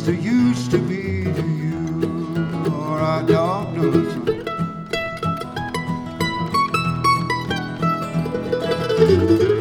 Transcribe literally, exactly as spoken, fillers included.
sister used to be to you. All right, dog, do it, son.